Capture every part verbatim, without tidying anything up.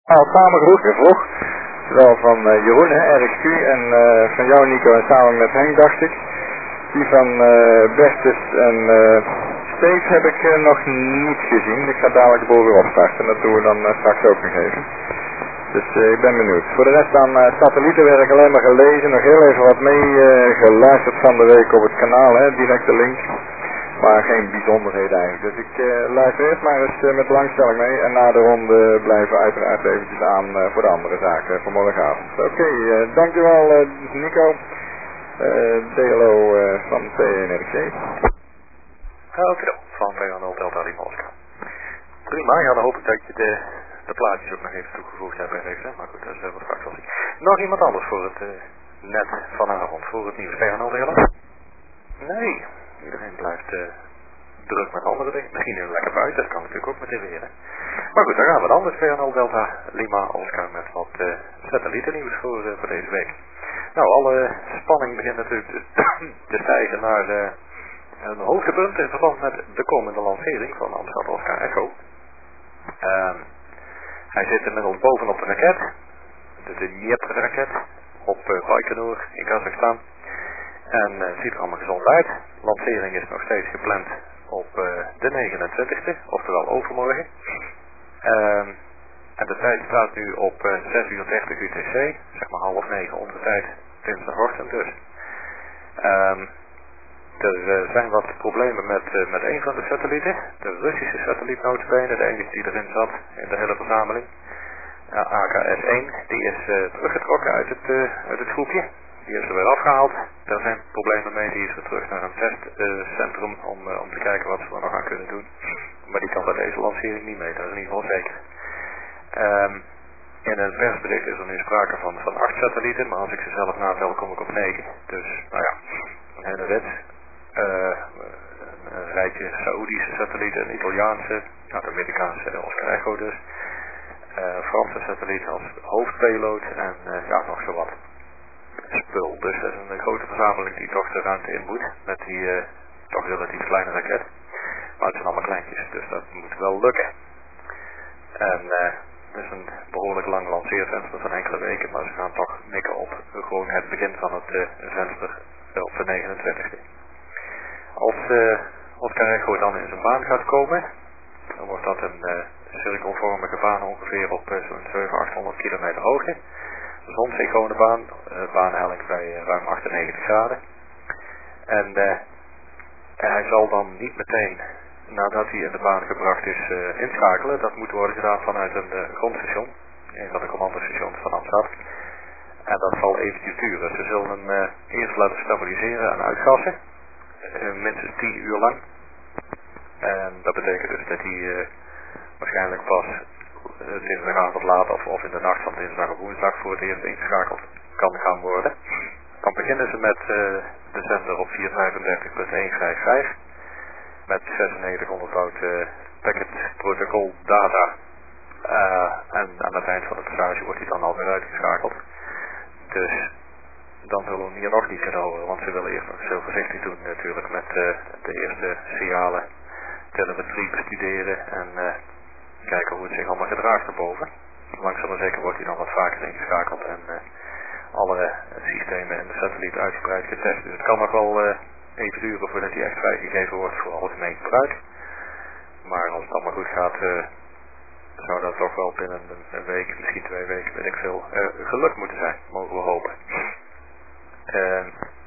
Al samengeroepen, vroeg. Zowel van uh, Jeroen, hè, R X Q, en uh, van jou Nico, en samen met Henk dacht ik. Die van uh, Bertus en uh, Steve heb ik uh, nog niet gezien. Ik ga dadelijk de boel weer opstarten en dat doen we dan uh, straks ook nog even. Dus uh, ik ben benieuwd. Voor de rest aan uh, satellietenwerk alleen maar gelezen. Nog heel even wat mee uh, geluisterd van de week op het kanaal, hè, directe link. Maar geen bijzonderheden eigenlijk. Dus ik uh, luister eerst maar eens uh, met belangstelling mee. En na de ronde blijven we uiteraard eventjes aan uh, voor de andere zaken voor morgenavond. Oké, okay, uh, dankjewel uh, Nico. Uh, D L O uh, van T één R X C. Oké, van V nul Delta Lima Oscar. Prima, ja, dan hoop ik dat je de, de plaatjes ook nog even toegevoegd hebt ergens, hè? Maar goed, dat is uh, wat straks wel zien. Nog iemand anders voor het uh, net vanavond, voor het nieuws V nul Delta? Nee, iedereen blijft uh, druk met andere dingen. Misschien heel lekker buiten, dat kan natuurlijk ook meteen weer, hè? Maar goed, dan gaan we dan dus V nul Delta Lima Oscar met wat uh, satellietennieuws voor, uh, voor deze week. Nou, alle spanning begint natuurlijk te, te stijgen naar uh, een hoogtepunt in verband met de komende lancering van Amstrad Oscar Echo. Uh, hij zit inmiddels bovenop de raket, de, de Dnepr-raket, op uh, Baikonur in Kazachstan. En uh, het ziet er allemaal gezond uit. Lancering is nog steeds gepland op uh, de negenentwintigste, oftewel overmorgen. Uh, En de tijd staat nu op uh, zes uur dertig U T C, zeg maar half negen onze tijd, dinsdagochtend dus. Um, er uh, zijn wat problemen met, uh, met een van de satellieten, de Russische satelliet notabene, de enige die erin zat in de hele verzameling. Uh, A K S één, die is uh, teruggetrokken uit het, uh, uit het groepje, die is er weer afgehaald. Daar zijn problemen mee, die is weer terug naar een testcentrum uh, om, uh, om te kijken wat ze er nog aan kunnen doen. Maar die kan bij deze lancering niet mee, dat is in ieder geval zeker. Um, in het persbericht is er nu sprake van, van acht satellieten, maar als ik ze zelf natel kom ik op negen. Dus, nou ja, een hele rit. Uh, een rijtje Saoedische satellieten, een Italiaanse, nou, de Amerikaanse Oscar Echo dus. Uh, Franse satellieten als hoofdpayload en uh, ja, nog zo wat spul. Dus dat is een, een grote verzameling die toch de ruimte in moet, met die uh, toch relatief kleine raket. Maar het zijn allemaal kleintjes, dus dat moet wel lukken. En uh, het is een behoorlijk lang lanceervenster van enkele weken, maar ze gaan toch mikken op gewoon het begin van het uh, venster op de negenentwintigste. Als uh, Oscar Echo dan in zijn baan gaat komen, dan wordt dat een uh, cirkelvormige baan ongeveer op uh, zo'n zevenhonderd, achthonderd kilometer hoogte. Zonssynchrone baan, uh, baanhelling bij uh, ruim achtennegentig graden. En uh, hij zal dan niet meteen, nadat hij in de baan gebracht is, uh, inschakelen. Dat moet worden gedaan vanuit een uh, grondstation, een van de commandostations van Amstrad. En dat zal eventjes duren. Ze zullen hem uh, eerst laten stabiliseren en uitgassen, uh, minstens tien uur lang. En dat betekent dus dat hij uh, waarschijnlijk pas uh, dinsdagavond laat of, of in de nacht van dinsdag of woensdag voor het eerst ingeschakeld kan gaan worden. Dan beginnen ze met uh, de zender op vierhonderdvijfendertig punt honderdvijfenvijftig. Met zesennegentighonderd baud uh, packet protocol data. Uh, en aan het eind van de passage wordt hij dan alweer uitgeschakeld. Dus dan zullen we hier nog niet gaan horen, want ze willen eerst nog zo voorzichtig doen natuurlijk met uh, de eerste signalen telemetrie bestuderen en uh, kijken hoe het zich allemaal gedraagt erboven. Langzaam maar zeker wordt hij dan wat vaker ingeschakeld en uh, alle uh, systemen en de satelliet uitgebreid getest. Dus het kan nog wel uh, even duren voordat hij echt vrijgegeven wordt voor algemeen gebruik. Maar als het allemaal goed gaat, uh, zou dat toch wel binnen een, een week, misschien twee weken, weet ik veel, uh, gelukt moeten zijn, mogen we hopen. Uh,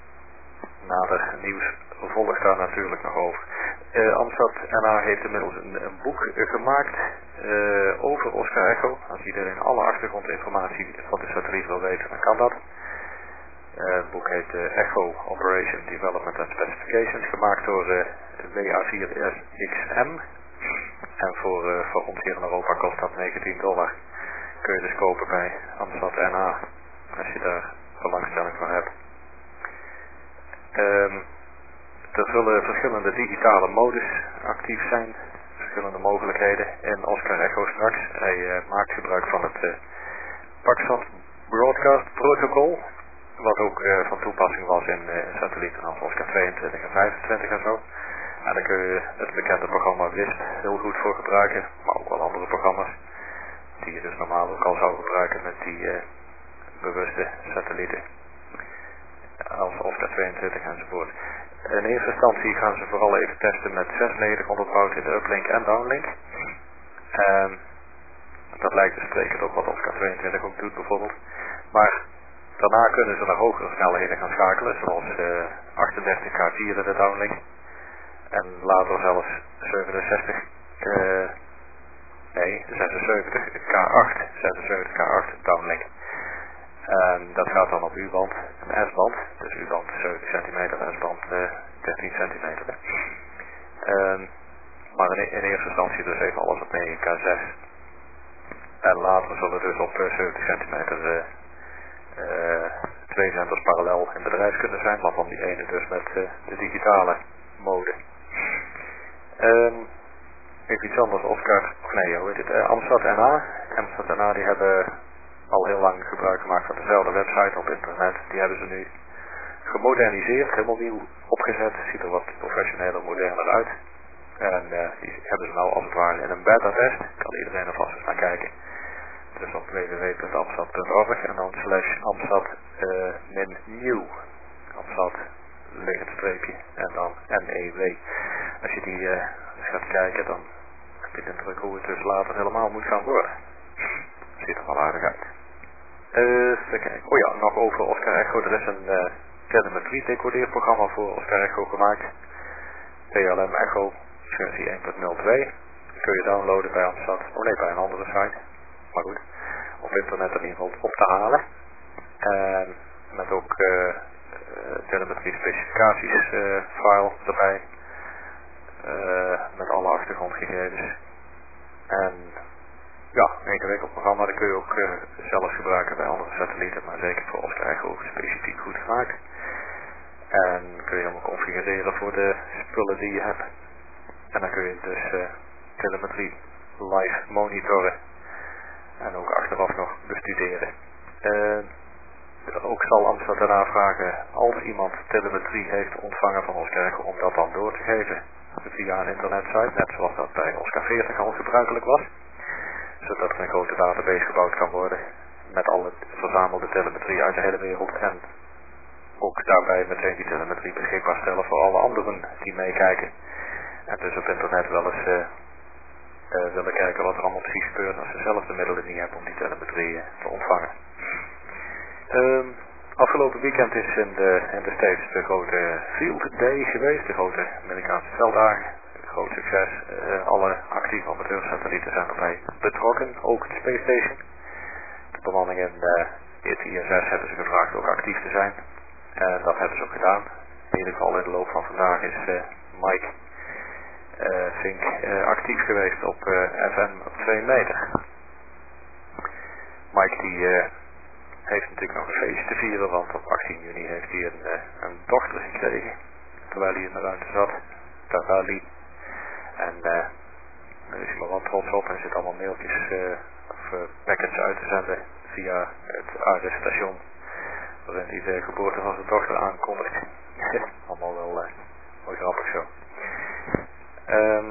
nader nieuws volgt daar natuurlijk nog over. Uh, Amstrad N A heeft inmiddels een, een boek uh, gemaakt uh, over Oscar Echo. Als iedereen alle achtergrondinformatie van de satelliet wil weten, dan kan dat. Uh, het boek heet uh, Echo Operation Development and Specifications, gemaakt door uh, W A vier S X M. En voor, uh, voor ons hier in Europa kost dat negentien dollar. Kun je dus kopen bij Amstrad N A, als je daar belangstelling voor hebt. Um, er zullen verschillende digitale modus actief zijn, verschillende mogelijkheden in Oscar Echo straks. Hij uh, maakt gebruik van het uh, Paxos Broadcast Protocol, wat ook uh, van toepassing was in uh, satellieten als Oscar tweeëntwintig en vijfentwintig en zo. En daar kun je het bekende programma W I S P heel goed voor gebruiken, maar ook wel andere programma's die je dus normaal ook al zou gebruiken met die uh, bewuste satellieten. Als Oscar tweeëntwintig enzovoort. In eerste instantie gaan ze vooral even testen met zesennegentig onderbouwd in de uplink en downlink. Um, dat lijkt dus sprekend op wat Oscar tweeëntwintig ook doet bijvoorbeeld. Maar daarna kunnen ze naar hogere snelheden gaan schakelen, zoals uh, achtendertig K vier in de downlink. En later zelfs zevenenzestig, uh, nee, zesenzeventig K acht, zesenzeventig K acht downlink. En dat gaat dan op U-band, een S-band, dus U-band zeventig centimeter, S-band uh, dertien centimeter. Um, maar in, in eerste instantie dus even alles op negen K zes. En later zullen dus op uh, zeventig centimeter uh, uh, twee zenders parallel in bedrijf kunnen zijn, maar van die ene dus met uh, de digitale mode. Um, even iets anders, Oscar, of nee, hoe heet het, uh, Amstad N A. Amstad N A die hebben al heel lang gebruik gemaakt van dezelfde website op internet. Die hebben ze nu gemoderniseerd, helemaal nieuw opgezet. Ziet er wat professioneler, moderner uit. En uh, die hebben ze nou als het ware in een beta test. Kan iedereen alvast eens naar kijken. Dus op w w w punt amstad punt org en dan slash amstad uh, min nieuw. Amstad liggend streepje en dan N E W. Als je die uh, eens gaat kijken, dan heb je de indruk hoe het dus later helemaal moet gaan worden. Ziet er wel aardig uit. Uh, even kijken. Oh ja, nog over Oscar Echo. Er is een uh, telemetrie decodeerprogramma voor Oscar Echo gemaakt. T L M Echo versie één punt nul twee. Die kun je downloaden bij Amstad. Oh nee, bij een andere site. Maar goed, op internet in ieder geval op te halen. En met ook uh, uh, telemetrie specificaties uh, file erbij. Uh, met alle achtergrondgegevens. En ja, een ingewikkeld programma, dat kun je ook uh, zelfs gebruiken bij andere satellieten, maar zeker voor Oscar Echo specifiek goed gemaakt. En kun je helemaal configureren voor de spullen die je hebt. En dan kun je dus uh, telemetrie live monitoren en ook achteraf nog bestuderen. Uh, ook zal Amstad daarna vragen, als iemand telemetrie heeft ontvangen van Oscar Echo, om dat dan door te geven via een internetsite, net zoals dat bij Oscar veertig al gebruikelijk was. Zodat er een grote database gebouwd kan worden met alle verzamelde telemetrie uit de hele wereld en ook daarbij meteen die telemetrie beschikbaar stellen voor alle anderen die meekijken. En dus op internet wel eens uh, uh, willen kijken wat er allemaal precies gebeurt als ze zelf de middelen niet hebben om die telemetrie uh, te ontvangen. Um, afgelopen weekend is in de, in de States de grote Field Day geweest, de grote Amerikaanse velddagen. Groot succes. Uh, alle actieve amateursatellieten zijn erbij betrokken, ook de Space Station. De bemanning in uh, het I S S hebben ze gevraagd ook actief te zijn. En dat hebben ze ook gedaan. In ieder geval in de loop van vandaag is uh, Mike uh, Fink uh, actief geweest op uh, F M op twee meter. Mike die uh, heeft natuurlijk nog een feestje te vieren, want op achttien juni heeft hij een, uh, een dochter gekregen. Terwijl hij in de ruimte zat. Tadali. En uh, daar is hij maar wat trots op en zit allemaal mailtjes uh, of uh, packets uit te zenden via het aardestation waarin hij de geboorte van zijn dochter aankondigt. Allemaal wel uh, mooi grappig zo. Um,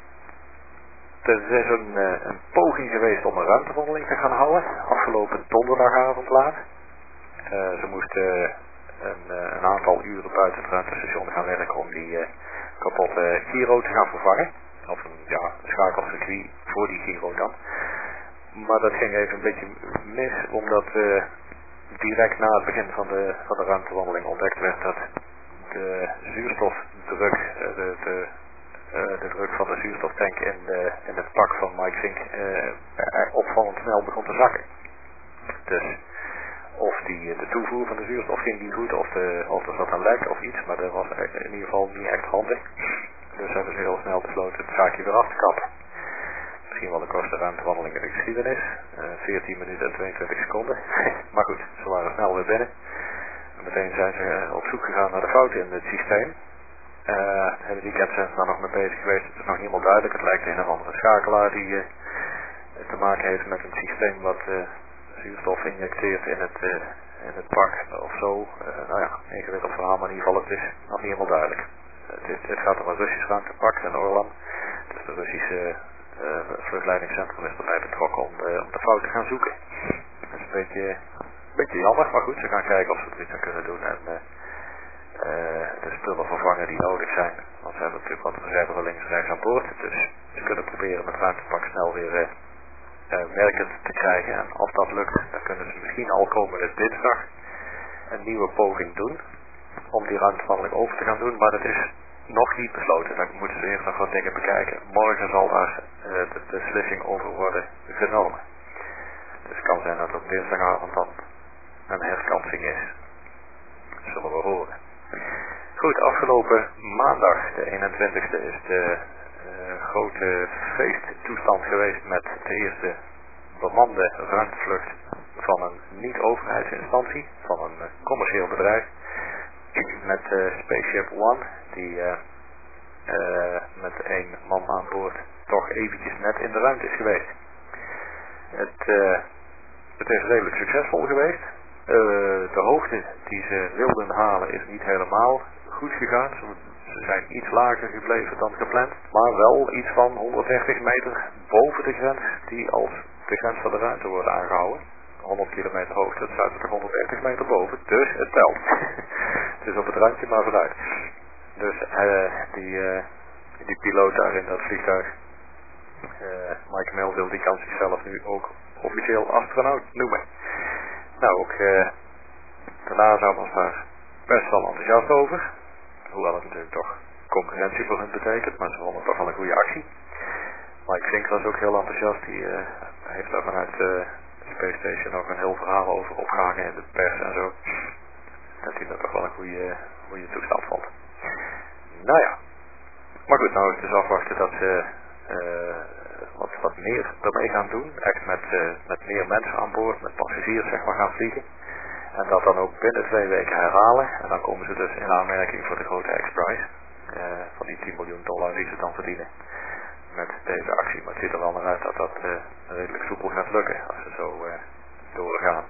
er is een, uh, een poging geweest om een ruimtewandeling te gaan houden, afgelopen donderdagavond laat. Uh, ze moesten uh, een, uh, een aantal uren buiten het ruimtestation gaan werken om die uh, kapotte gyro te gaan vervangen. Of een ja, schakelcircuit voor die gyro dan. Maar dat ging even een beetje mis, omdat uh, direct na het begin van de, van de ruimtewandeling ontdekt werd dat de zuurstofdruk, uh, de, de, uh, de druk van de zuurstoftank in, de, in het pak van Mike Fink uh, opvallend snel begon te zakken. Dus of die, de toevoer van de zuurstof ging niet goed, of, de, of er zat een lek of iets, maar dat was in ieder geval niet echt handig. Dus hebben ze heel snel besloten het zaakje weer af te kappen. Misschien wel de kortste ruimtewandeling in de geschiedenis. Uh, veertien minuten en tweeëntwintig seconden. Maar goed, ze waren snel weer binnen. En meteen zijn ze op zoek gegaan naar de fouten in het systeem. Uh, hele weekend zijn ze daar nog mee bezig geweest. Het is nog niet helemaal duidelijk. Het lijkt een of andere schakelaar die uh, te maken heeft met een systeem wat uh, zuurstof injecteert in het, uh, in het pak of zo. Uh, nou ja, ingewikkeld verhaal, maar in ieder geval het is nog niet helemaal duidelijk. Het, is, het gaat om een Russisch ruimtepak, een Orlan. Dus de Russische uh, vluchtleidingscentrum is erbij betrokken om de, om de fout te gaan zoeken. Dat is een beetje, een beetje jammer, maar goed, ze gaan kijken of ze er iets aan kunnen doen en uh, uh, de spullen vervangen die nodig zijn. Want ze hebben natuurlijk wat reserve links en rechts aan boord, dus ze kunnen proberen met ruimtepak snel weer uh, uh, werkend te krijgen. En als dat lukt, dan kunnen ze misschien al komende dinsdag een nieuwe poging doen om die ruimtevaartelijk over te gaan doen, maar dat is nog niet besloten. Dan moeten ze eerst nog wat dingen bekijken. Morgen zal daar uh, de beslissing over worden genomen. Dus het kan zijn dat op dinsdagavond dan een herkansing is. Dat zullen we horen. Goed, afgelopen maandag, de eenentwintigste, is de uh, grote feesttoestand geweest met de eerste bemande ruimtevlucht van een niet-overheidsinstantie, van een uh, commercieel bedrijf, met uh, Spaceship One, die uh, uh, met één man aan boord toch eventjes net in de ruimte is geweest. Het, uh, het is redelijk succesvol geweest. Uh, de hoogte die ze wilden halen is niet helemaal goed gegaan. Ze, ze zijn iets lager gebleven dan gepland, maar wel iets van honderddertig meter boven de grens die als de grens van de ruimte wordt aangehouden. honderd kilometer hoogte, dat staat er toch honderddertig meter boven, dus het telt. Het is op het randje, maar vooruit. Dus uh, die, uh, die piloot daar in dat vliegtuig, uh, Mike Melville, die kan zichzelf nu ook officieel astronaut noemen. Nou, ook uh, de NASA was daar best wel enthousiast over, hoewel het natuurlijk toch concurrentie voor hen betekent, maar ze vonden het toch wel een goede actie. Mike Fink was ook heel enthousiast, die uh, heeft daar vanuit uh, Space Station ook een heel verhaal over opgehangen in de pers en zo. Dat hij dat toch wel een goede, goede toestand vond. Nou ja. Maar goed, nou is dus afwachten dat ze uh, wat, wat meer ermee gaan doen. Echt met, uh, met meer mensen aan boord, met passagiers zeg maar gaan vliegen. En dat dan ook binnen twee weken herhalen. En dan komen ze dus in aanmerking voor de grote X-Prize. Uh, van die tien miljoen dollar die ze dan verdienen. Met deze actie, maar het ziet er wel naar uit dat dat uh, redelijk soepel gaat lukken als ze zo uh, doorgaan.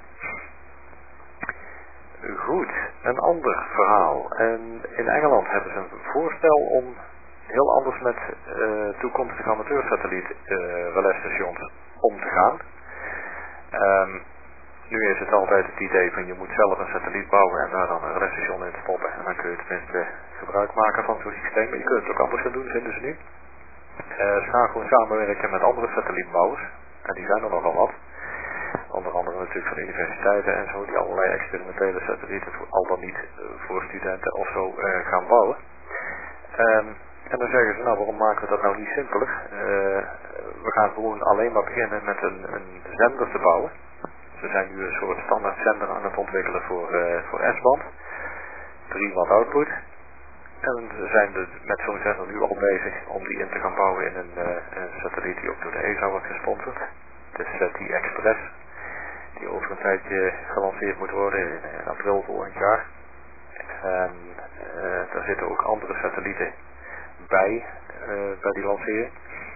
Goed, een ander verhaal. En in Engeland hebben ze een voorstel om heel anders met uh, toekomstige amateursatelliet uh, relaisstations om te gaan. Um, nu is het altijd het idee van je moet zelf een satelliet bouwen en daar dan een relaisstation in stoppen. En dan kun je tenminste gebruik maken van zo'n systeem. Maar je kunt het ook anders gaan doen, vinden ze nu. Uh, ze gaan gewoon samenwerken met andere satellietbouwers. En die zijn er nogal wat. Onder andere natuurlijk van universiteiten en zo. Die allerlei experimentele satellieten al dan niet uh, voor studenten of zo uh, gaan bouwen. Um, en dan zeggen ze, nou waarom maken we dat nou niet simpeler? Uh, we gaan gewoon alleen maar beginnen met een, een zender te bouwen. Ze zijn nu een soort standaard zender aan het ontwikkelen voor, uh, voor S-band. drie watt output. En we zijn dus met zo'n zender nu al bezig om die in te gaan bouwen in een, uh, een satelliet die ook door de E S A wordt gesponsord. Het is uh, die Express, die over een tijdje gelanceerd moet worden in, in april volgend jaar. En uh, daar zitten ook andere satellieten bij, uh, bij die lancering.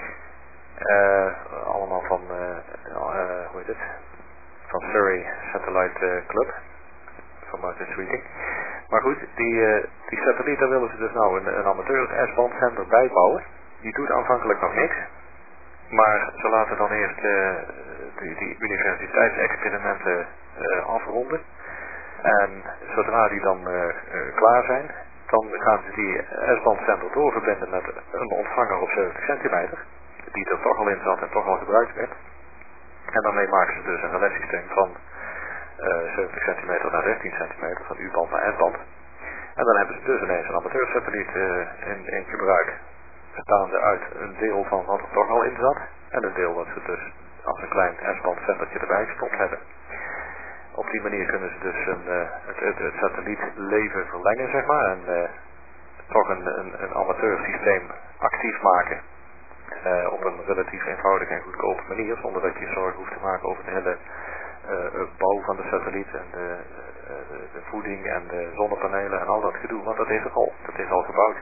Uh, allemaal van, uh, uh, hoe heet het? Van Surrey Satellite Club, van Martin Sweeting. Maar goed, die, uh, die satelliet, daar willen ze dus nou een, een amateur S-band zender bijbouwen. Die doet aanvankelijk nog niks. Maar ze laten dan eerst uh, die, die universiteitsexperimenten uh, afronden. En zodra die dan uh, uh, klaar zijn, dan gaan ze die S-band zender doorverbinden met een ontvanger op zeventig centimeter. Die er toch al in zat en toch al gebruikt werd. En daarmee maken ze dus een relaissysteem van uh, zeventig centimeter naar dertien centimeter, van U-band naar S-band. En dan hebben ze dus ineens een amateursatelliet uh, in, in gebruik, bestaande uit een deel van wat er toch al in zat, en een deel wat ze dus als een klein S-band zendertje erbij gestopt hebben. Op die manier kunnen ze dus een, uh, het, het, het satellietleven verlengen, zeg maar, en uh, toch een, een, een amateursysteem actief maken. Uh, op een relatief eenvoudige en goedkope manier, zonder dat je zorgen hoeft te maken over de hele uh, bouw van de satelliet en de, uh, de, de voeding en de zonnepanelen en al dat gedoe, want dat is er al, dat is al gebouwd.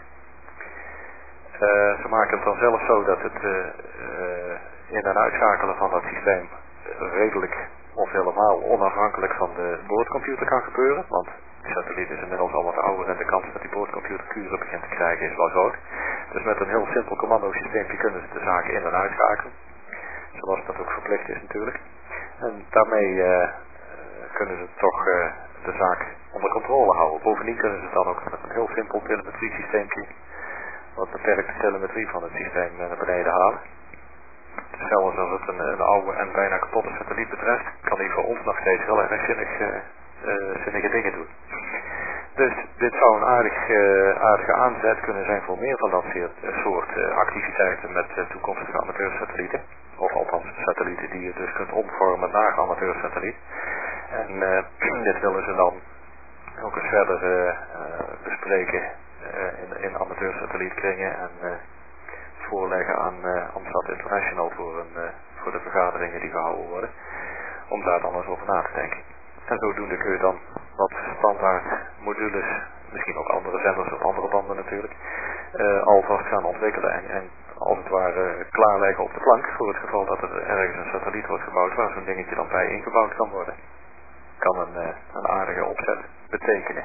Uh, ze maken het dan zelf zo dat het uh, uh, in- en uitschakelen van dat systeem redelijk of helemaal onafhankelijk van de boordcomputer kan gebeuren, want de satelliet is inmiddels al wat ouder en de kans dat die boordcomputer kuren begint te krijgen is wel groot. Dus met een heel simpel commandosysteempje kunnen ze de zaken in- en uitschakelen. Zoals dat ook verplicht is natuurlijk. En daarmee uh, kunnen ze toch uh, de zaak onder controle houden. Bovendien kunnen ze het dan ook met een heel simpel telemetriesysteempje wat beperkte telemetrie van het systeem naar beneden halen. Zelfs als het een, een oude en bijna kapotte satelliet betreft, kan die voor ons nog steeds heel erg zinnig, uh, uh, zinnige dingen doen. Dus dit zou een aardig, uh, aardige aanzet kunnen zijn voor meer van dat soort uh, activiteiten met uh, toekomstige amateursatellieten. Of althans satellieten die je dus kunt omvormen naar amateursatelliet. En uh, dit willen ze dan ook eens verder uh, uh, bespreken uh, in, in amateursatelietkringen en uh, voorleggen aan uh, Amstrad International voor, een, uh, voor de vergaderingen die gehouden worden. Om daar dan eens over na te denken. En zodoende kun je dan wat standaard modules, misschien ook andere zenders of andere banden natuurlijk, uh, alvast gaan ontwikkelen en, en als het ware klaarleggen op de plank voor het geval dat er ergens een satelliet wordt gebouwd waar zo'n dingetje dan bij ingebouwd kan worden. Kan een, uh, een aardige opzet betekenen.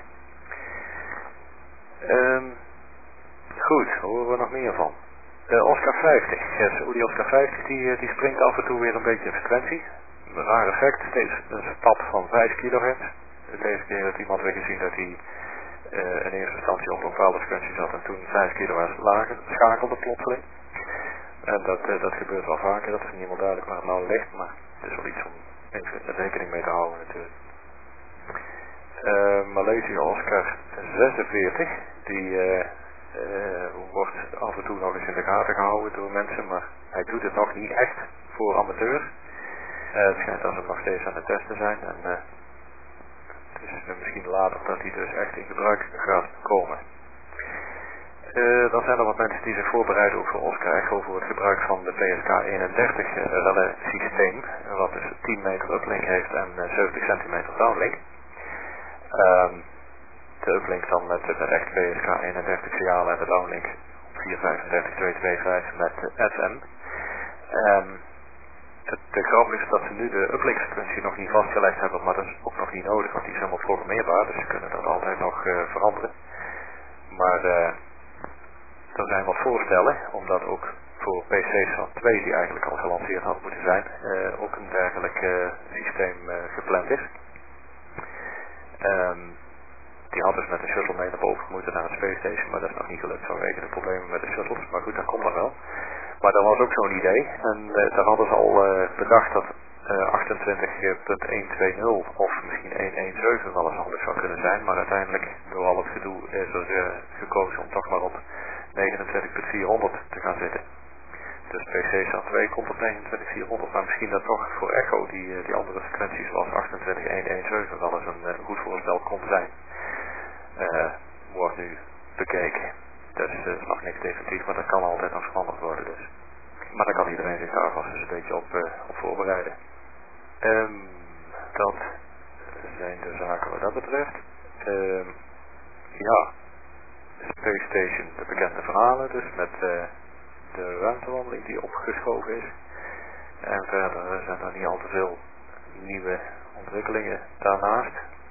Um, goed, waar horen we nog meer van? De Oscar vijftig, yes, die Oscar vijftig die, die springt af en toe weer een beetje in frequentie. Een raar effect, steeds een stap van vijf kilohertz. Deze keer heeft iemand weer gezien dat hij uh, in eerste instantie op een bepaalde frequentie zat en toen vijf kilohertz lager schakelde plotseling. En dat, uh, dat gebeurt wel vaker, dat is niet helemaal duidelijk waar het nou ligt, maar het is wel iets om even rekening mee te houden natuurlijk. Uh, Malaysia Oscar zesenveertig, die uh, uh, wordt af en toe nog eens in de gaten gehouden door mensen, maar hij doet het nog niet echt voor amateurs. Uh, het schijnt dat ze nog steeds aan het testen zijn en uh, het is uh, misschien later dat die dus echt in gebruik gaat komen. Uh, dan zijn er wat mensen die zich voorbereiden ook voor Oscar Echo voor het gebruik van de P S K eenendertig uh, relais systeem, wat dus tien meter uplink heeft en uh, zeventig centimeter downlink. Um, de uplink dan met de echt P S K eenendertig signalen en de downlink vier vijfendertig twee vijfentvijftig met uh, F M. Um, de, de grap is dat ze nu de uplink frequentie nog niet vastgelegd hebben, maar dat is ook nog niet nodig, want die is helemaal programmeerbaar, dus ze kunnen dat altijd nog uh, veranderen. Maar uh, er zijn wat voorstellen, omdat ook voor P C SAT twee, die eigenlijk al gelanceerd had moeten zijn, uh, ook een dergelijk uh, systeem uh, gepland is. Um, die had dus met de shuttle mee naar boven moeten naar het Space Station, maar dat is nog niet gelukt vanwege de problemen met de shuttles. Maar goed, dat komt dan wel. Maar dat was ook zo'n idee. En uh, daar hadden ze al uh, bedacht dat uh, achtentwintig punt honderdtwintig of misschien honderdzeventig wel eens handig zou kunnen zijn. Maar uiteindelijk, door al het gedoe, is er uh, gekozen om toch maar op negenentwintig punt vierhonderd te gaan zitten. Dus P C SAT twee komt op negenentwintig punt vierhonderd, maar misschien dat toch voor Echo die, die andere frequenties zoals achtentwintig punt honderdzeventig wel eens een, een goed voorstel kon zijn. Uh, wordt nu bekeken. Dus het uh, is nog niks definitief, maar dat kan altijd nog veranderd worden dus. Maar daar kan iedereen zich daar vast eens een beetje op, uh, op voorbereiden. Um, dat zijn de zaken wat dat betreft. Um, ja, Space Station, de bekende verhalen dus met uh, de ruimtewandeling die opgeschoven is. En verder zijn er niet al te veel nieuwe ontwikkelingen daarnaast.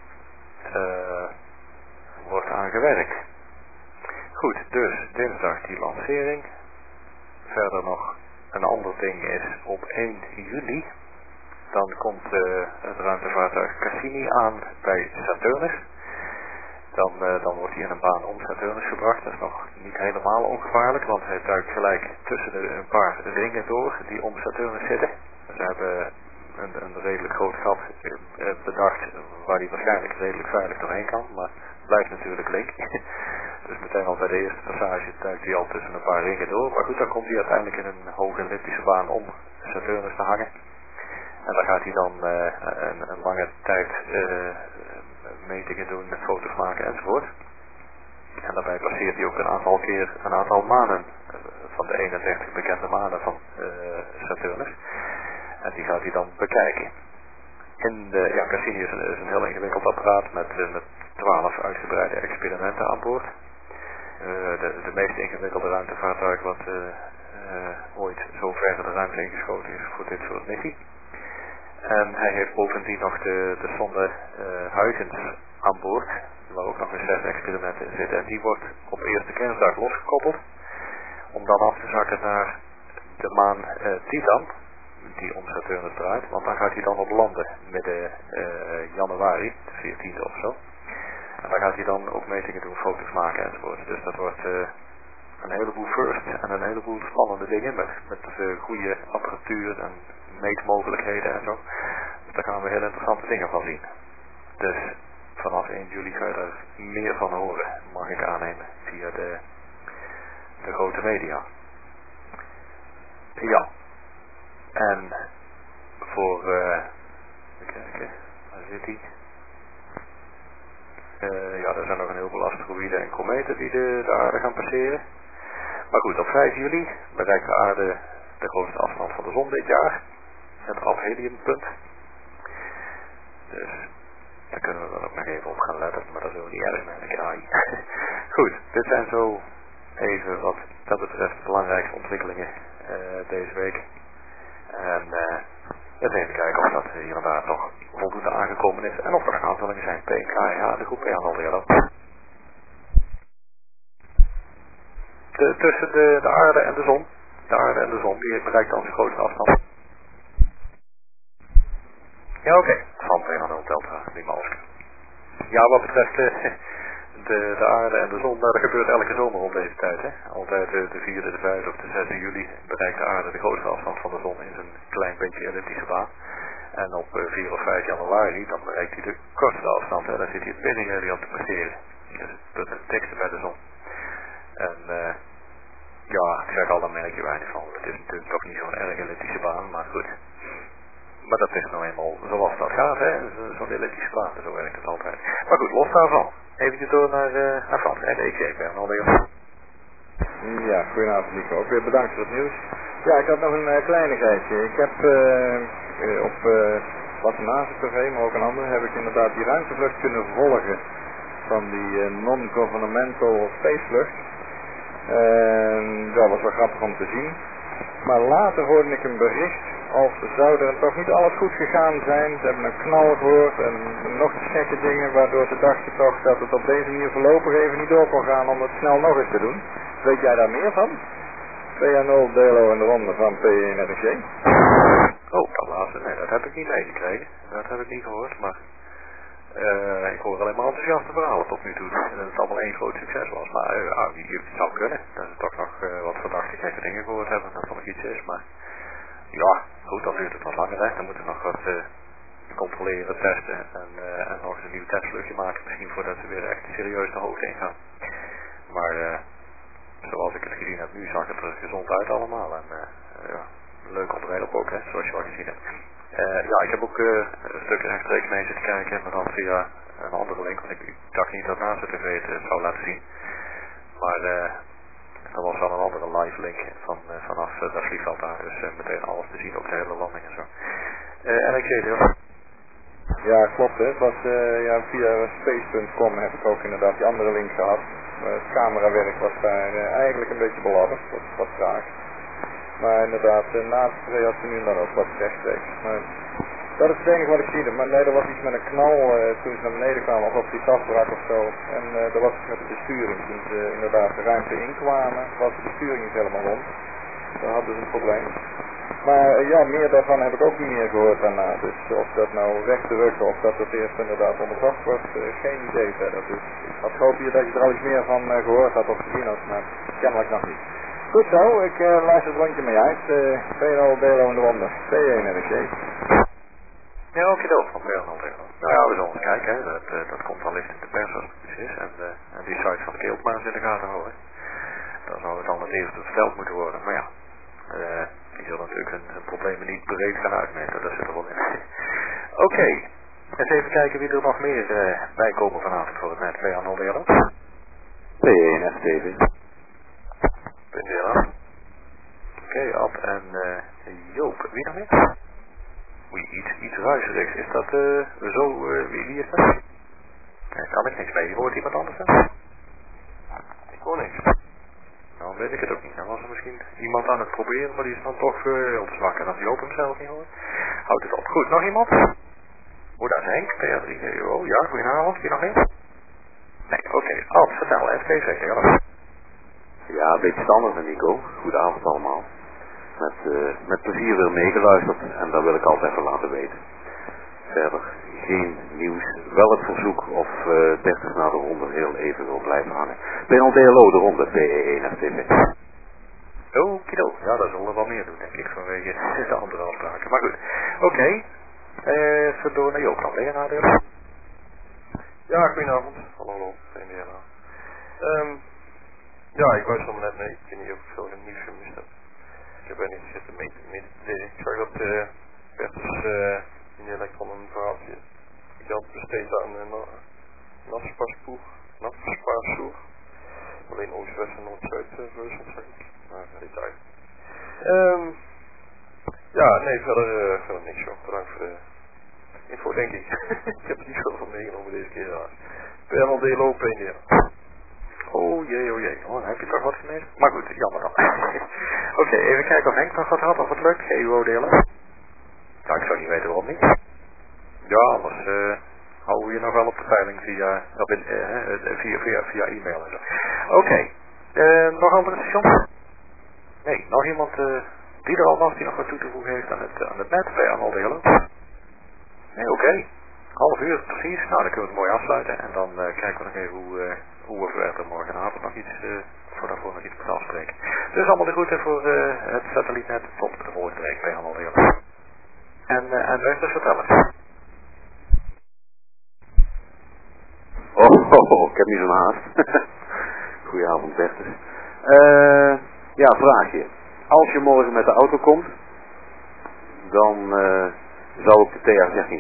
Uh, wordt aan gewerkt. Goed, dus dinsdag die lancering. Verder nog een ander ding is op één juli. Dan komt uh, het ruimtevaartuig Cassini aan bij Saturnus. Dan, uh, dan wordt hij in een baan om Saturnus gebracht. Dat is nog niet helemaal ongevaarlijk, want hij duikt gelijk tussen de, een paar ringen door die om Saturnus zitten. Ze hebben een, een redelijk groot gat uh, bedacht waar hij waarschijnlijk redelijk veilig doorheen kan, maar het blijft natuurlijk link. Dus meteen al bij de eerste passage duikt hij al tussen een paar ringen door. Maar goed, dan komt hij uiteindelijk in een hoge elliptische baan om Saturnus te hangen. En dan gaat hij dan uh, een, een lange tijd uh, metingen doen, foto's maken enzovoort. En daarbij passeert hij ook een aantal keer een aantal manen uh, van de eenendertig bekende manen van uh, Saturnus. En die gaat hij dan bekijken. En de, ja, Cassini is een, is een heel ingewikkeld apparaat met, uh, met twaalf uitgebreide experimenten aan boord. Uh, de, de meest ingewikkelde ruimtevaartuig wat uh, uh, ooit zo ver de ruimte ingeschoten is voor dit soort missie. En hij heeft bovendien nog de, de sonde uh, Huygens aan boord, waar ook nog eens zes experimenten in zitten. En die wordt op eerste kerstdag losgekoppeld. om dan af te zakken naar de maan uh, Titan, die om Saturnus draait, want dan gaat hij dan op landen midden uh, januari, de veertiende of zo. En dan gaat hij dan ook metingen doen, foto's maken enzovoort. Dus dat wordt uh, een heleboel first en een heleboel spannende dingen met, met uh, goede apparatuur en meetmogelijkheden en zo. Dus daar gaan we heel interessante dingen van zien. Dus vanaf één juli ga je er meer van horen, mag ik aannemen, via de, de grote media. Ja. En voor, uh, even kijken, waar zit hij? Uh, ja, er zijn nog een heleboel asteroïden en kometen die de, de aarde gaan passeren. Maar goed, op vijf juli bereikt de aarde de grootste afstand van de zon dit jaar. Het apheliumpunt. Dus daar kunnen we wel ook nog even op gaan letten, maar dat is ook niet erg met een kraai. Goed, dit zijn zo even wat dat betreft de belangrijkste ontwikkelingen uh, deze week. En uh, eens even kijken of dat hier en daar toch voldoende aangekomen is. En of er nog aanvullingen zijn. P K H, de groep P H nul dat. De, tussen de, de aarde en de zon. De aarde en de zon, die bereikt dan de grootste afstand. Ja, oké. Okay. Van P H nul Delta, die Malsk. Ja, wat betreft de, de, de aarde en de zon, dat gebeurt elke zomer om deze tijd. Hè? Altijd de, de vierde, de vijfde of de zesde juli bereikt de aarde de grootste afstand van de zon in zijn klein beetje elliptische baan. En op vier of vijf januari, dan bereikt hij de kortste afstand. En dan zit hij het perihelio te passeren. Dus het punt het dikste bij de zon. En uh, ja, ik zeg al, dan merk je weinig van. Het is natuurlijk toch niet zo'n erg elliptische baan, maar goed. Maar dat is nou eenmaal zoals dat gaat, hè. Zo'n elliptische baan, zo werkt het altijd. Maar goed, los daarvan. Even door naar, uh, naar Frans. En ik, ik ben alweer. Ja, goedenavond Nico. Ook weer bedankt voor het nieuws. Ja, ik had nog een uh, kleinigheidje. Ik heb uh, uh, op uh, Wattenase T V, maar ook een andere, heb ik inderdaad die ruimtevlucht kunnen volgen van die uh, non-governmental spacevlucht. En uh, dat was wel grappig om te zien. Maar later hoorde ik een bericht, als zou er toch niet alles goed gegaan zijn. Ze hebben een knal gehoord en nog iets gekke dingen, waardoor ze dachten toch dat het op deze manier voorlopig even niet door kon gaan om het snel nog eens te doen. Weet jij daar meer van? P H nul Delo en de ronde van P één R G. Oh, dat laatste, nee, dat heb ik niet meegekregen. Dat heb ik niet gehoord, maar uh, ik hoor alleen maar enthousiaste verhalen tot nu toe. En dat het allemaal één groot succes was. Maar uh, ah, wie, het zou kunnen. Dat ze toch nog uh, wat verdachte gekke dingen gehoord hebben, dat er nog iets is. Maar ja, goed, dan duurt het wat langer. Hè. Dan moeten we nog wat uh, controleren, testen en, uh, en nog eens een nieuw testvluchtje maken. Misschien voordat ze weer echt serieus de hoogte ingaan. Maar uh, zoals ik het gezien heb, nu zag het er gezond uit allemaal. En uh, ja, leuk onderwerp ook, hè, zoals je al gezien hebt. Uh, ja, ik heb ook uh, een stuk rechtstreeks mee zitten kijken, maar dan via een andere link, want ik dacht niet dat naast de tv het uh, zou laten zien. Maar uh, er was wel een andere live link van, uh, vanaf uh, dat vliegveld daar, dus uh, meteen alles te zien, ook de hele landing en zo. Uh, en ik zie het heel. Ja, klopt hè. Het was, uh, ja, via space punt com heb ik ook inderdaad die andere link gehad. Uh, het camerawerk was daar uh, eigenlijk een beetje belabberd, wat, wat traag. Maar inderdaad, uh, na het twee had ze nu dan ook wat rechtstreeks. Maar dat is het enige wat ik zie. Maar nee, er was iets met een knal uh, toen ze naar beneden kwamen, alsof die afbrak of zo. En uh, er was iets met de besturing. Toen ze inderdaad de ruimte inkwamen, was de besturing niet helemaal rond. Daar hadden ze een probleem. Maar uh, ja, meer daarvan heb ik ook niet meer gehoord daarna. Dus of dat nou wegdrukken of dat het eerst inderdaad onderzocht wordt, uh, geen idee verder. Dus ik had gehoopt hier dat je er al iets meer van uh, gehoord had of gezien had, maar kennelijk nog niet. Goed zo, ik uh, luister het rondje mee uit. Uh, P nul Delo in de ronde. P één R G. Ja, ook je ook van P nul Delo. Nou ja, we zullen eens kijken, hè. Dat, uh, dat komt wellicht in de pers als het is. En, uh, en die site van de Keeltmaans in de gaten houden. Dan zou het dan het eerste verteld moeten worden. Maar ja, uh, die zullen natuurlijk hun, hun problemen niet breed gaan uitmeten. Dat zit er wel in. Oké, okay. Eens even kijken wie er nog meer uh, bij komen vanavond voor het net P nul Delo. P één R T V. Oké, okay, Ad en uh, Joop. Wie nog meer? Oei, iets, iets ruiserigs. Is dat uh, zo, uh, wie, wie is dat? Daar kan ik niks mee. Hoort iemand anders dan? Ik hoor niks. Nou weet ik het ook niet. Dan was er misschien iemand aan het proberen, maar die is dan toch uh, heel te zwak. En als Joop hem zelf niet hoort, houdt het op. Goed, nog iemand? Oh, daar is Henk. P R drie. Oh ja, goedenavond. Wie nog één? Nee, oké. Okay. Ad, vertel. F T V. Ja. Ja, een beetje standaard, Nico. Goedenavond allemaal. Met, uh, met plezier weer meegeluisterd en dat wil ik altijd even laten weten. Verder geen nieuws. Wel het verzoek of uh, dertig na de ronde heel even wil blijven hangen. P N L D L O de ronde, B E één F T V. Okido. Ja, dat zullen we wel meer doen, denk ik, vanwege de andere afspraken. Maar goed. Oké. Okay. Uh, zullen we door naar Joop dan? Ben je nadeel? Ja, goedenavond. Hallo, hallo. P N D L O. Um, ja, ik luister me net mee. Ik weet niet of ik veel nieuws gemist heb. Ik heb er niet zitten mee te mediteren. Ik zag dat uh, Bertus uh, in de elektron een verhaaltje geld besteed aan een uh, naspaarsoer. Naspaarsoer. Alleen Oost-West en Noord-Zuid uh, versie, zeg ik. Maar detail. Um, ja, nee, verder, uh, verder niks joh. Bedankt voor de info, denk ik. Ik heb er niet veel van meegenomen deze keer. Ja. P N L D L O, P N D L. Oh jee, oh jee. Oh, dan heb je toch wat gemist? Maar goed, jammer dan. Oké, okay, even kijken of Henk nog wat had, of het lukt. G U O delen. Nou, ik zou niet weten waarom niet. Ja, anders uh, houden we je nog wel op de veiling via, op in, uh, via, via, via e-mail en zo. Oké, okay. uh, nog andere stations? Nee, nog iemand uh, die er al was, die nog wat toe te voegen heeft aan het, aan het net bij Arnold delen? Nee, oké. Okay. Half uur precies. Nou, dan kunnen we het mooi afsluiten. En dan uh, kijken we nog even hoe, uh, hoe we verder morgenavond nog iets, uh, voordat we nog iets moeten afspreken. Dus allemaal de groeten voor uh, het satellietnet. Tot de volgende week bij Arnold delen. En, uh, en Bertus, vertellen. Oh, oh, oh, ik heb niet zo'n haast. Goedenavond, Bertus. Uh, ja, vraagje. Als je morgen met de auto komt, dan uh, zou ik de T R zestien